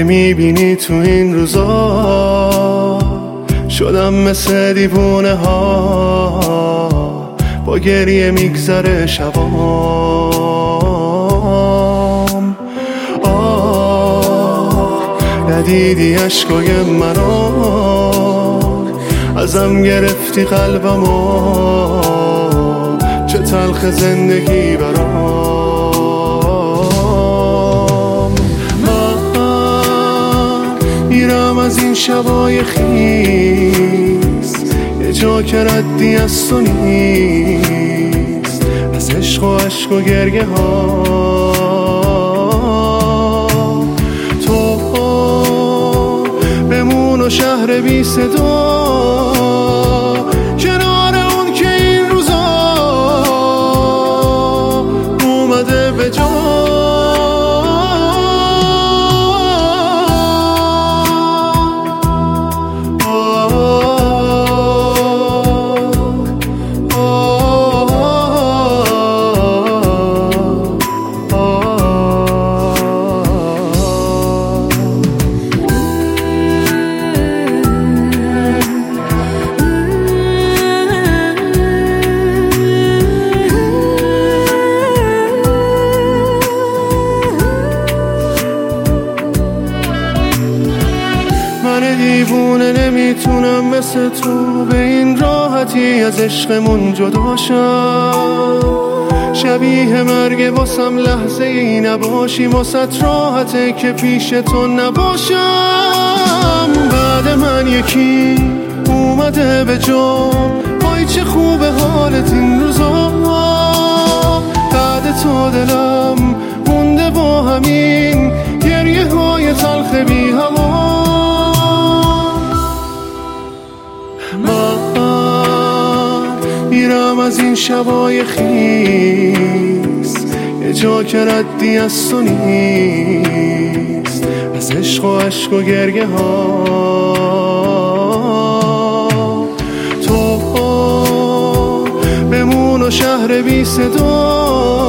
نمیبینی تو این روزا شدم مثل دیوونه ها، با گریه میگذره شبام. ندیدی عشقای منو، ازم گرفتی قلبمو، چه تلخ زندگی برام. من میرم از این شبای خیس، یه جا که ردی از تو نیست، از عشق و عشق و گریه ها. تو بمون و شهر بی صدا، کنار اون که این روزا اومده به جا. من دیوونه نمیتونم مثل تو به این راحتی از عشقمون جدا شم. شبیه مرگ واسم لحظه ای نباشی، واسط راحته که پیش تو نباشم. بعد من یکی اومده به جام، وای چه خوبه حالت این روزا. بعد تو دلم مونده با همین گریه های تلخ بی هوا. من میرم از این شبای خیس، یه جا که ردی از تو نیست، از عشق و عشق و گریه ها. تو بمون و شهر بی صدا،